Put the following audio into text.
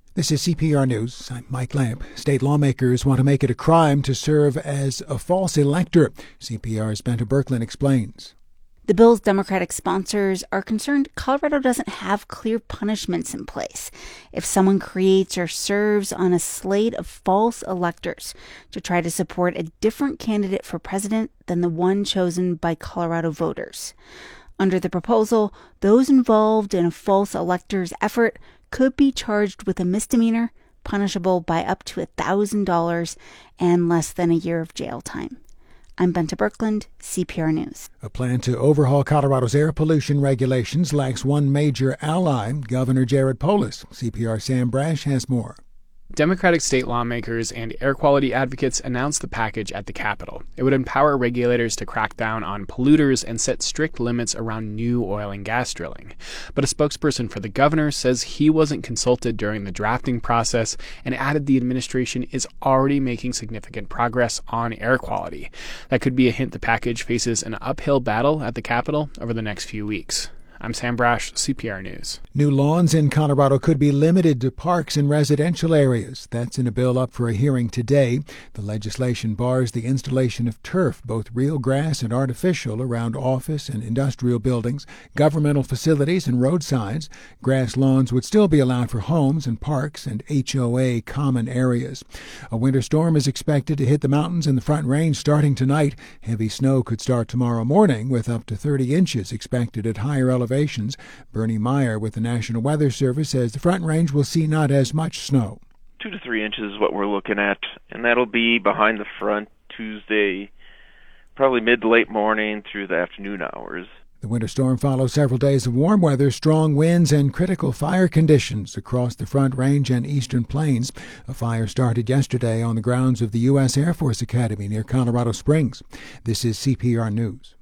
This is CPR News. I'm Mike Lamp. State lawmakers want to make it a crime to serve as a false elector. CPR's Benta Birkeland explains. The bill's Democratic sponsors are concerned Colorado doesn't have clear punishments in place if someone creates or serves on a slate of false electors to try to support a different candidate for president than the one chosen by Colorado voters. Under the proposal, those involved in a false elector's effort could be charged with a misdemeanor, punishable by up to $1,000 and less than a year of jail time. I'm Benta Birkeland, CPR News. A plan to overhaul Colorado's air pollution regulations lacks one major ally, Governor Jared Polis. CPR Sam Brash has more. Democratic state lawmakers and air quality advocates announced the package at the Capitol. It would empower regulators to crack down on polluters and set strict limits around new oil and gas drilling. But a spokesperson for the governor says he wasn't consulted during the drafting process and added the administration is already making significant progress on air quality. That could be a hint the package faces an uphill battle at the Capitol over the next few weeks. I'm Sam Brash, CPR News. New lawns in Colorado could be limited to parks and residential areas. That's in a bill up for a hearing today. The legislation bars the installation of turf, both real grass and artificial, around office and industrial buildings, governmental facilities, and roadsides. Grass lawns would still be allowed for homes and parks and HOA common areas. A winter storm is expected to hit the mountains and the Front Range starting tonight. Heavy snow could start tomorrow morning, with up to 30 inches expected at higher elevations. Bernie Meyer with the National Weather Service says the Front Range will see not as much snow. 2 to 3 inches is what we're looking at, and that'll be behind the front Tuesday, probably mid to late morning through the afternoon hours. The winter storm follows several days of warm weather, strong winds, and critical fire conditions across the Front Range and eastern plains. A fire started yesterday on the grounds of the U.S. Air Force Academy near Colorado Springs. This is CPR News.